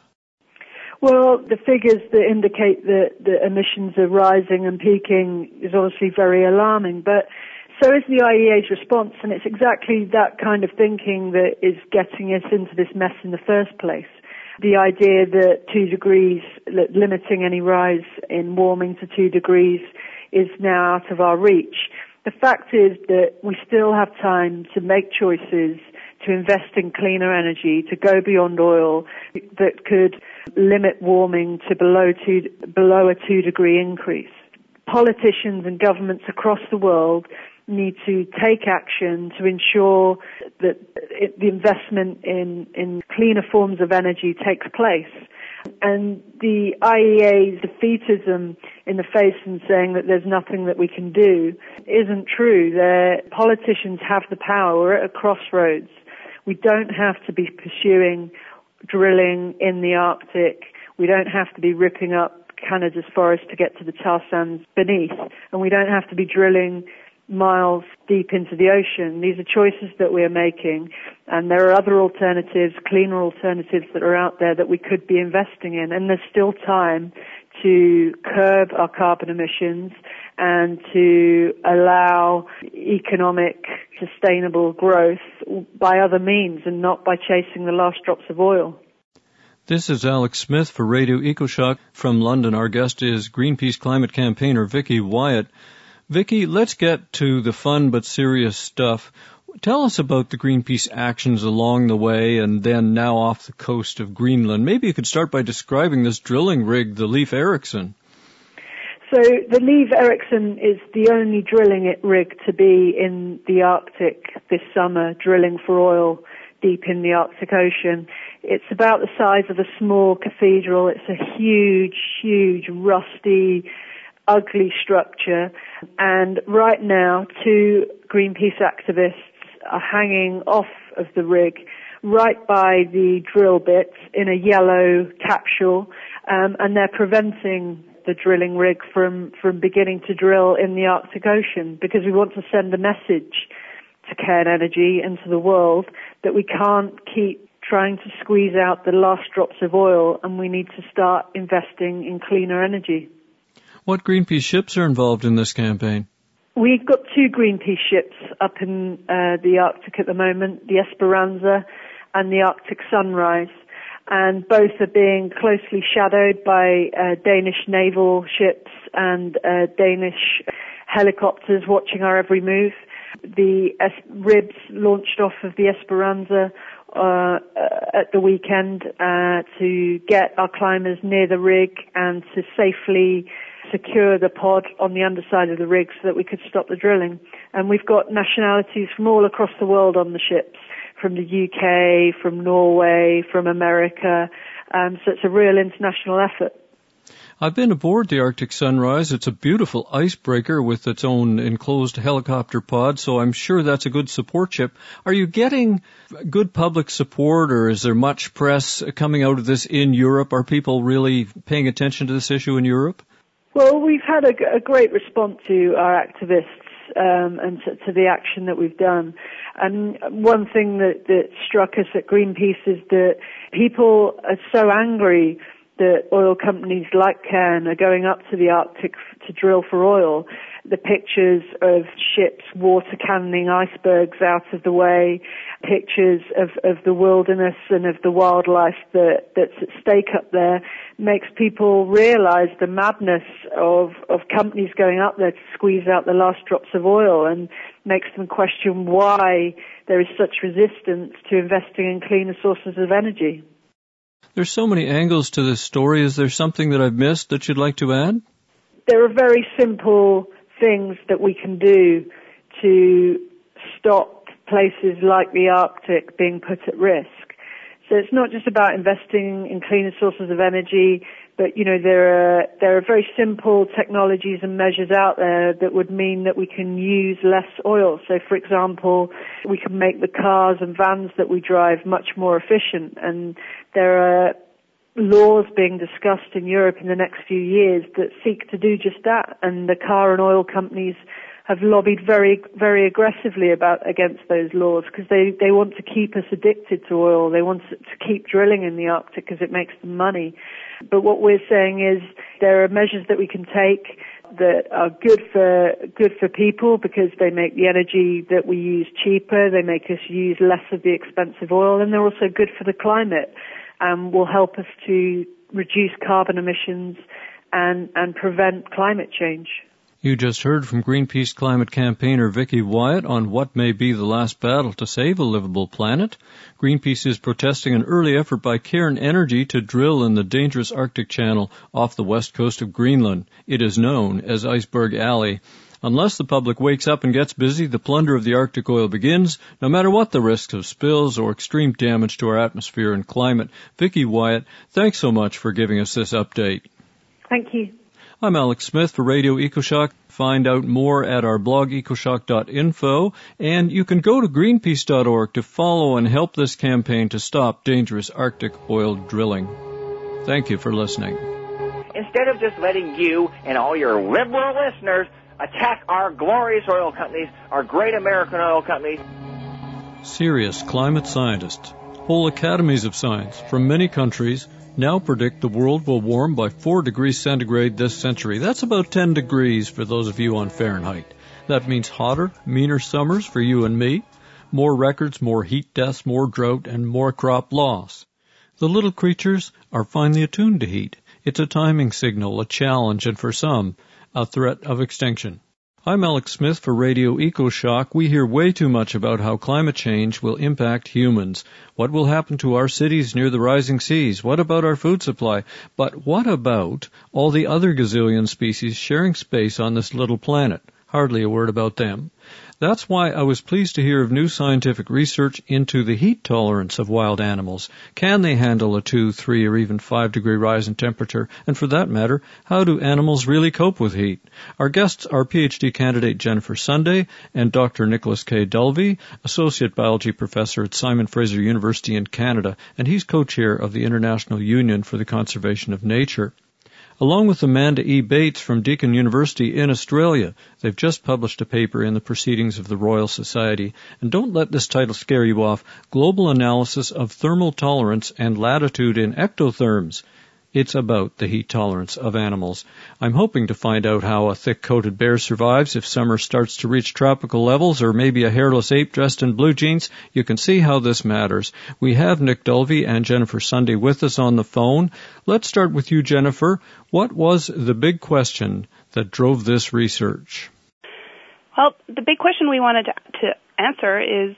Well, the figures that indicate that the emissions are rising and peaking is obviously very alarming, but so is the IEA's response, and it's exactly that kind of thinking that is getting us into this mess in the first place. The idea that 2 degrees, limiting any rise in warming to 2 degrees is now out of our reach. The fact is that we still have time to make choices, to invest in cleaner energy, to go beyond oil that could limit warming to below a 2 degree increase. Politicians and governments across the world need to take action to ensure that the investment in cleaner forms of energy takes place. And the IEA's defeatism in the face and saying that there's nothing that we can do isn't true. Their politicians have the power. We're at a crossroads. We don't have to be pursuing drilling in the Arctic. We don't have to be ripping up Canada's forest to get to the tar sands beneath. And we don't have to be drilling miles deep into the ocean. These are choices that we are making, and there are other alternatives, cleaner alternatives that are out there that we could be investing in, and there's still time to curb our carbon emissions and to allow economic sustainable growth by other means and not by chasing the last drops of oil. This is Alex Smith for Radio EcoShock from London. Our guest is Greenpeace climate campaigner Vicky Wyatt. Vicky, let's get to the fun but serious stuff. Tell us about the Greenpeace actions along the way and then now off the coast of Greenland. Maybe you could start by describing this drilling rig, the Leif Erikson. So the Leif Erikson is the only drilling rig to be in the Arctic this summer, drilling for oil deep in the Arctic Ocean. It's about the size of a small cathedral. It's a huge, rusty, ugly structure. And right now, 2 Greenpeace activists are hanging off of the rig right by the drill bits in a yellow capsule, and they're preventing the drilling rig from beginning to drill in the Arctic Ocean because we want to send a message to Cairn Energy and to the world that we can't keep trying to squeeze out the last drops of oil, and we need to start investing in cleaner energy. What Greenpeace ships are involved in this campaign? We've got 2 Greenpeace ships up in the Arctic at the moment, the Esperanza and the Arctic Sunrise, and both are being closely shadowed by Danish naval ships and Danish helicopters watching our every move. The ribs launched off of the Esperanza at the weekend to get our climbers near the rig and to safely secure the pod on the underside of the rig so that we could stop the drilling. And we've got nationalities from all across the world on the ships, from the UK, from Norway, from America. So it's a real international effort. I've been aboard the Arctic Sunrise. It's a beautiful icebreaker with its own enclosed helicopter pod, so I'm sure that's a good support ship. Are you getting good public support, or is there much press coming out of this in Europe? Are people really paying attention to this issue in Europe? Well, we've had a great response to our activists and to the action that we've done. And one thing that struck us at Greenpeace is that people are so angry that oil companies like Cairn are going up to the Arctic to drill for oil. The pictures of ships water cannoning icebergs out of the way, pictures of the wilderness and of the wildlife that's at stake up there, makes people realize the madness of companies going up there to squeeze out the last drops of oil, and makes them question why there is such resistance to investing in cleaner sources of energy. There's so many angles to this story. Is there something that I've missed that you'd like to add? There are very simple things that we can do to stop places like the Arctic being put at risk. So it's not just about investing in cleaner sources of energy, but there are very simple technologies and measures out there that would mean that we can use less oil. So, for example, we can make the cars and vans that we drive much more efficient, and there are laws being discussed in Europe in the next few years that seek to do just that, and the car and oil companies have lobbied very, very aggressively against those laws because they want to keep us addicted to oil. They want to keep drilling in the Arctic because it makes them money. But what we're saying is there are measures that we can take that are good for people because they make the energy that we use cheaper. They make us use less of the expensive oil, and they're also good for the climate and will help us to reduce carbon emissions and prevent climate change. You just heard from Greenpeace climate campaigner Vicky Wyatt on what may be the last battle to save a livable planet. Greenpeace is protesting an early effort by Cairn Energy to drill in the dangerous Arctic Channel off the west coast of Greenland. It is known as Iceberg Alley. Unless the public wakes up and gets busy, the plunder of the Arctic oil begins, no matter what the risks of spills or extreme damage to our atmosphere and climate. Vicki Wyatt, thanks so much for giving us this update. Thank you. I'm Alex Smith for Radio EcoShock. Find out more at our blog ecoshock.info, and you can go to greenpeace.org to follow and help this campaign to stop dangerous Arctic oil drilling. Thank you for listening. Instead of just letting you and all your liberal listeners attack our glorious oil companies, our great American oil companies. Serious climate scientists, whole academies of science from many countries now predict the world will warm by 4 degrees centigrade this century. That's about 10 degrees for those of you on Fahrenheit. That means hotter, meaner summers for you and me, more records, more heat deaths, more drought, and more crop loss. The little creatures are finely attuned to heat. It's a timing signal, a challenge, and for some, a threat of extinction. I'm Alex Smith for Radio EcoShock. We hear way too much about how climate change will impact humans. What will happen to our cities near the rising seas? What about our food supply? But what about all the other gazillion species sharing space on this little planet? Hardly a word about them. That's why I was pleased to hear of new scientific research into the heat tolerance of wild animals. Can they handle a 2, 3, or even 5 degree rise in temperature? And for that matter, how do animals really cope with heat? Our guests are PhD candidate Jennifer Sunday and Dr. Nicholas K. Dulvey, Associate Biology Professor at Simon Fraser University in Canada, and he's co-chair of the International Union for the Conservation of Nature. Along with Amanda E. Bates from Deakin University in Australia, they've just published a paper in the Proceedings of the Royal Society. And don't let this title scare you off, Global Analysis of Thermal Tolerance and Latitude in Ectotherms. It's about the heat tolerance of animals. I'm hoping to find out how a thick-coated bear survives if summer starts to reach tropical levels, or maybe a hairless ape dressed in blue jeans. You can see how this matters. We have Nick Dulvey and Jennifer Sunday with us on the phone. Let's start with you, Jennifer. What was the big question that drove this research? Well, the big question we wanted to answer is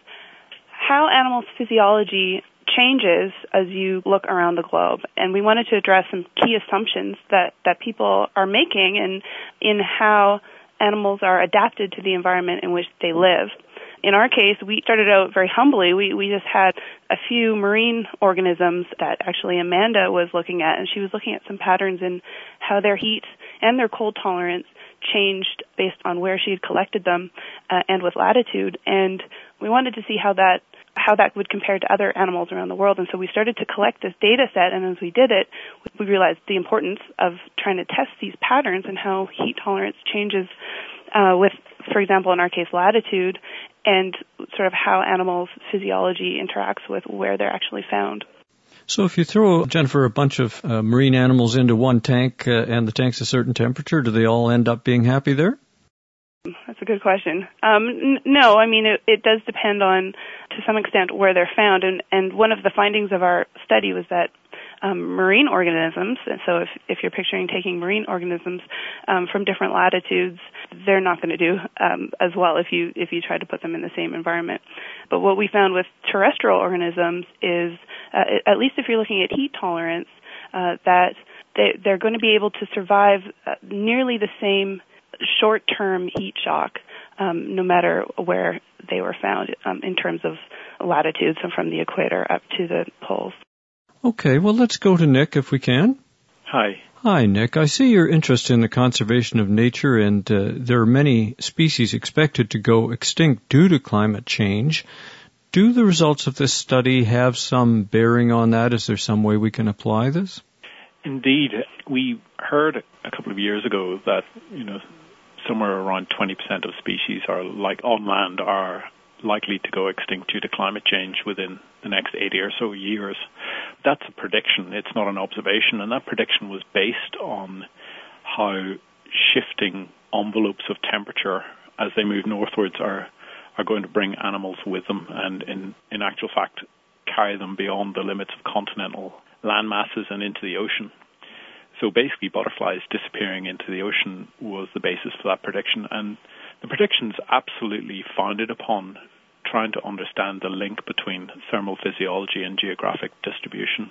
how animals' physiology changes as you look around the globe. And we wanted to address some key assumptions that people are making in how animals are adapted to the environment in which they live. In our case, we started out very humbly. We just had a few marine organisms that actually Amanda was looking at, and she was looking at some patterns in how their heat and their cold tolerance changed based on where she had collected them and with latitude. And we wanted to see how that would compare to other animals around the world. And so we started to collect this data set, and as we did it, we realized the importance of trying to test these patterns and how heat tolerance changes with, for example, in our case, latitude, and sort of how animals' physiology interacts with where they're actually found. So if you throw, Jennifer, a bunch of marine animals into one tank and the tank's a certain temperature, do they all end up being happy there? That's a good question. No, I mean, it does depend on, to some extent, where they're found. And one of the findings of our study was that marine organisms, and so if you're picturing taking marine organisms from different latitudes, they're not going to do as well if you try to put them in the same environment. But what we found with terrestrial organisms is, at least if you're looking at heat tolerance, that they're going to be able to survive nearly the same short-term heat shock, no matter where they were found in terms of latitudes, so from the equator up to the poles. Okay, well, let's go to Nick if we can. Hi. Hi, Nick. I see your interest in the conservation of nature, and there are many species expected to go extinct due to climate change. Do the results of this study have some bearing on that? Is there some way we can apply this? Indeed. We heard a couple of years ago that, somewhere around 20% of species on land are likely to go extinct due to climate change within the next 80 or so years. That's a prediction. It's not an observation. And that prediction was based on how shifting envelopes of temperature as they move northwards are going to bring animals with them and in actual fact carry them beyond the limits of continental land masses and into the ocean. So basically butterflies disappearing into the ocean was the basis for that prediction. And the prediction's absolutely founded upon trying to understand the link between thermal physiology and geographic distribution.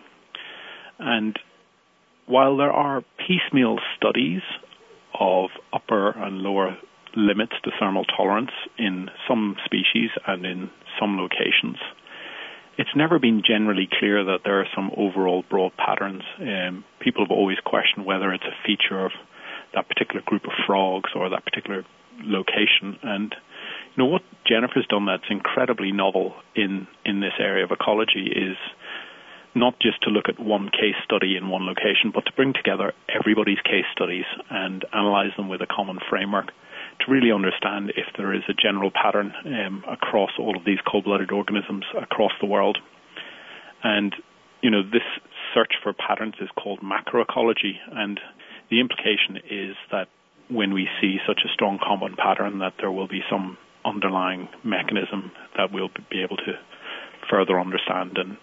And while there are piecemeal studies of upper and lower limits to thermal tolerance in some species and in some locations. It's never been generally clear that there are some overall broad patterns. People have always questioned whether it's a feature of that particular group of frogs or that particular location. And what Jennifer's done that's incredibly novel in this area of ecology is not just to look at one case study in one location, but to bring together everybody's case studies and analyze them with a common framework to really understand if there is a general pattern across all of these cold-blooded organisms across the world. And, this search for patterns is called macroecology, and the implication is that when we see such a strong common pattern, that there will be some underlying mechanism that we'll be able to further understand. And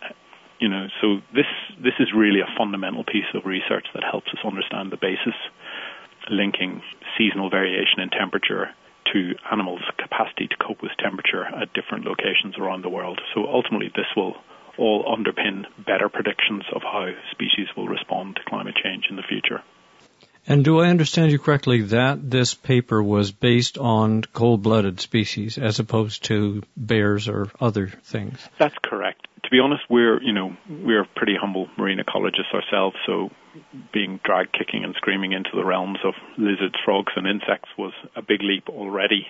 so this is really a fundamental piece of research that helps us understand the basis linking seasonal variation in temperature to animals' capacity to cope with temperature at different locations around the world. So ultimately this will all underpin better predictions of how species will respond to climate change in the future. And do I understand you correctly that this paper was based on cold-blooded species as opposed to bears or other things? That's correct. To be honest, we're pretty humble marine ecologists ourselves, so being dragged kicking and screaming into the realms of lizards, frogs, and insects was a big leap already.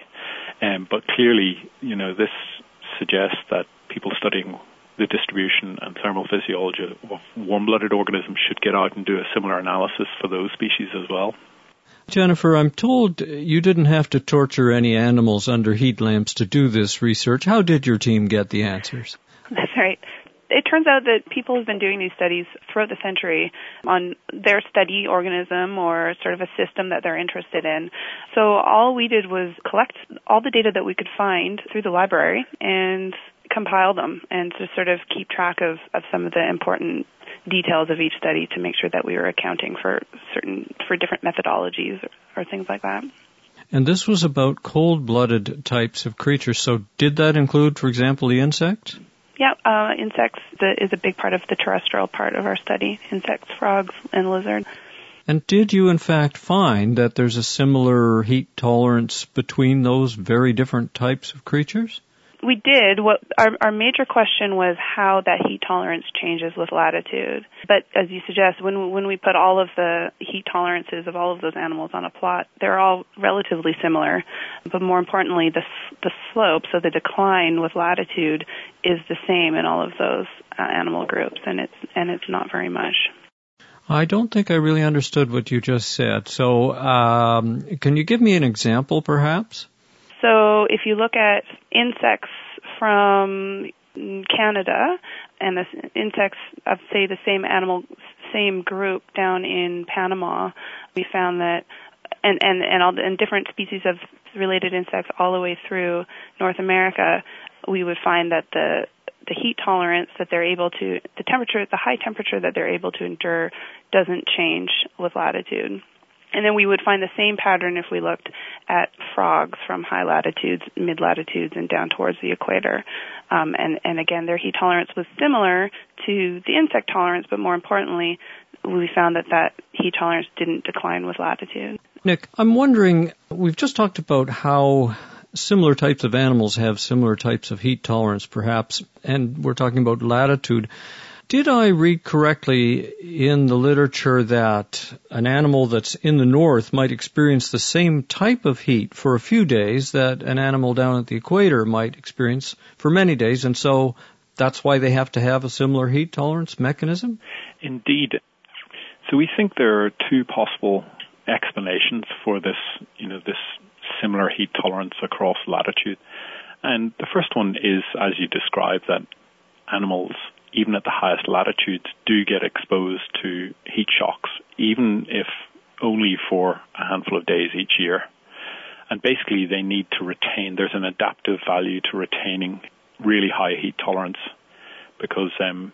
But clearly, this suggests that people studying the distribution and thermal physiology of warm-blooded organisms should get out and do a similar analysis for those species as well. Jennifer, I'm told you didn't have to torture any animals under heat lamps to do this research. How did your team get the answers? That's right. It turns out that people have been doing these studies throughout the century on their study organism or sort of a system that they're interested in. So all we did was collect all the data that we could find through the library and compile them and to sort of keep track of some of the important details of each study to make sure that we were accounting for different methodologies or things like that. And this was about cold-blooded types of creatures. So did that include, for example, the insects? Yeah, insects is a big part of the terrestrial part of our study, insects, frogs, and lizards. And did you, in fact, find that there's a similar heat tolerance between those very different types of creatures? We did. Our major question was how that heat tolerance changes with latitude. But as you suggest, when we put all of the heat tolerances of all of those animals on a plot, they're all relatively similar. But more importantly, the slope, so the decline with latitude, is the same in all of those animal groups, and it's not very much. I don't think I really understood what you just said. So can you give me an example, perhaps? So if you look at insects from Canada and the insects of, say, the same group down in Panama, we found that, and different species of related insects all the way through North America, we would find that the heat tolerance that they're able to, the high temperature that they're able to endure doesn't change with latitude. And then we would find the same pattern if we looked at frogs from high latitudes, mid latitudes, and down towards the equator. And again, their heat tolerance was similar to the insect tolerance, but more importantly, we found that heat tolerance didn't decline with latitude. Nick, I'm wondering, we've just talked about how similar types of animals have similar types of heat tolerance, perhaps, and we're talking about latitude. Did I read correctly in the literature that an animal that's in the north might experience the same type of heat for a few days that an animal down at the equator might experience for many days, and so that's why they have to have a similar heat tolerance mechanism? Indeed. So we think there are two possible explanations for this, this similar heat tolerance across latitude. And the first one is, as you described, that animals, even at the highest latitudes, do get exposed to heat shocks, even if only for a handful of days each year. And basically they need to retain, there's an adaptive value to retaining really high heat tolerance because,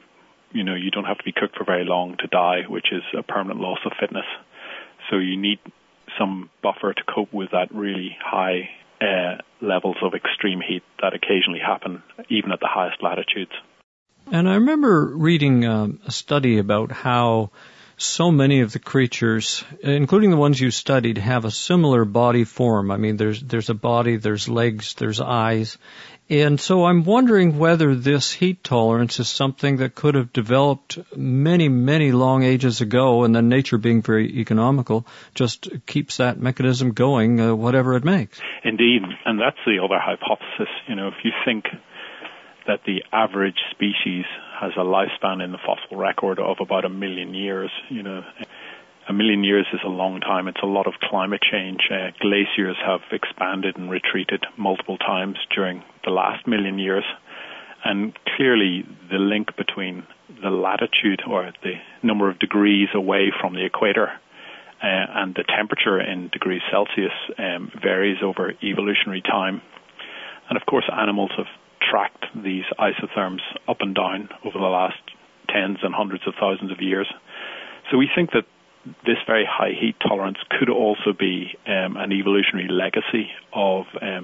you don't have to be cooked for very long to die, which is a permanent loss of fitness. So you need some buffer to cope with that really high levels of extreme heat that occasionally happen even at the highest latitudes. And I remember reading a study about how so many of the creatures, including the ones you studied, have a similar body form. I mean, there's a body, there's legs, there's eyes. And so I'm wondering whether this heat tolerance is something that could have developed many, many long ages ago, and then nature, being very economical, just keeps that mechanism going, whatever it makes. Indeed, and that's the other hypothesis. You know, if you think that the average species has a lifespan in the fossil record of about 1 million years, you know, 1 million years is a long time. It's a lot of climate change. Glaciers have expanded and retreated multiple times during the last 1 million years. And clearly the link between the latitude, or the number of degrees away from the equator, and the temperature in degrees Celsius varies over evolutionary time. And of course, animals have tracked these isotherms up and down over the last tens and hundreds of thousands of years. So we think that this very high heat tolerance could also be an evolutionary legacy of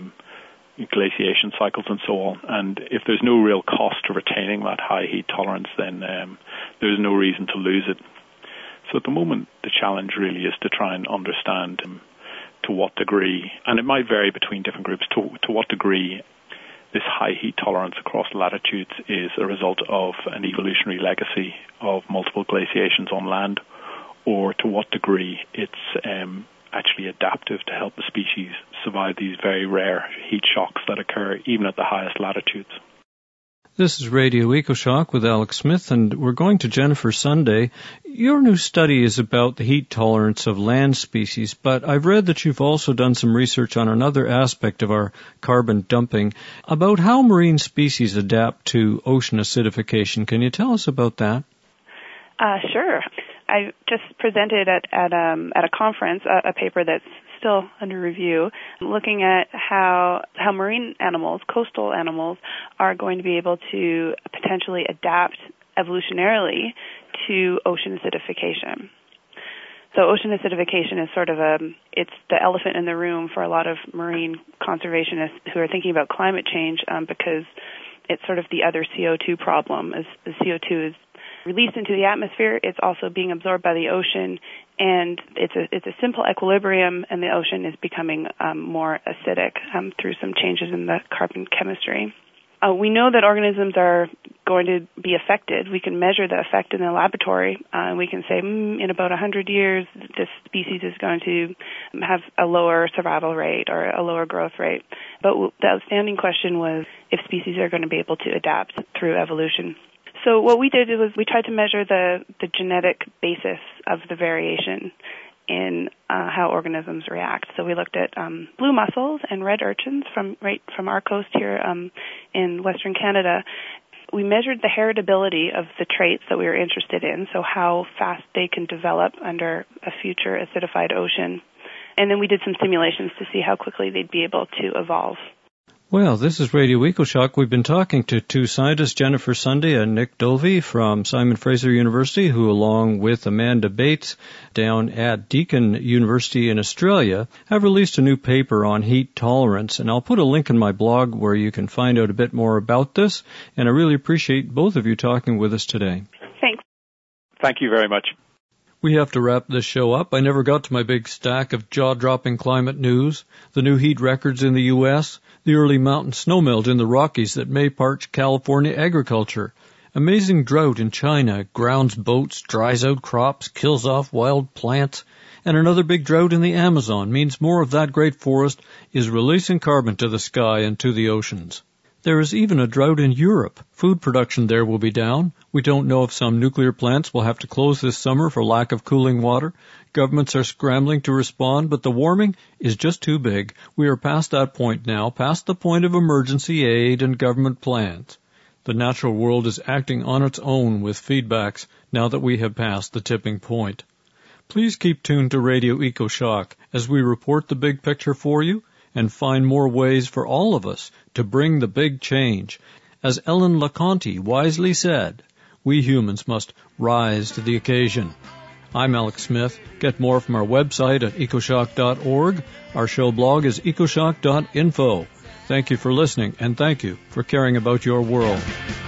glaciation cycles and so on. And if there's no real cost to retaining that high heat tolerance, then there's no reason to lose it. So at the moment, the challenge really is to try and understand to what degree, and it might vary between different groups, to what degree this high heat tolerance across latitudes is a result of an evolutionary legacy of multiple glaciations on land, or to what degree it's actually adaptive to help the species survive these very rare heat shocks that occur even at the highest latitudes. This is Radio EcoShock with Alex Smith, and we're going to Jennifer Sunday. Your new study is about the heat tolerance of land species, but I've read that you've also done some research on another aspect of our carbon dumping, about how marine species adapt to ocean acidification. Can you tell us about that? Sure. I just presented at a conference a paper that's still under review, looking at how marine animals, coastal animals, are going to be able to potentially adapt evolutionarily to ocean acidification. So ocean acidification is sort of it's the elephant in the room for a lot of marine conservationists who are thinking about climate change, because it's sort of the other CO2 problem. As the CO2 is released into the atmosphere, it's also being absorbed by the ocean, and it's a simple equilibrium, and the ocean is becoming more acidic through some changes in the carbon chemistry. We know that organisms are going to be affected. We can measure the effect in the laboratory, and we can say, in about 100 years, this species is going to have a lower survival rate or a lower growth rate. But the outstanding question was if species are going to be able to adapt through evolution. So what we did was we tried to measure the genetic basis of the variation in how organisms react. So we looked at blue mussels and red urchins from our coast here in Western Canada. We measured the heritability of the traits that we were interested in, so how fast they can develop under a future acidified ocean. And then we did some simulations to see how quickly they'd be able to evolve. Well, this is Radio EcoShock. We've been talking to two scientists, Jennifer Sunday and Nick Dovey from Simon Fraser University, who, along with Amanda Bates down at Deakin University in Australia, have released a new paper on heat tolerance. And I'll put a link in my blog where you can find out a bit more about this. And I really appreciate both of you talking with us today. Thanks. Thank you very much. We have to wrap this show up. I never got to my big stack of jaw-dropping climate news, the new heat records in the U.S., the early mountain snowmelt in the Rockies that may parch California agriculture, amazing drought in China, grounds boats, dries out crops, kills off wild plants, and another big drought in the Amazon means more of that great forest is releasing carbon to the sky and to the oceans. There is even a drought in Europe. Food production there will be down. We don't know if some nuclear plants will have to close this summer for lack of cooling water. Governments are scrambling to respond, but the warming is just too big. We are past that point now, past the point of emergency aid and government plans. The natural world is acting on its own with feedbacks now that we have passed the tipping point. Please keep tuned to Radio EcoShock as we report the big picture for you and find more ways for all of us to bring the big change. As Ellen LeConte wisely said, we humans must rise to the occasion. I'm Alex Smith. Get more from our website at ecoshock.org. Our show blog is ecoshock.info. Thank you for listening, and thank you for caring about your world.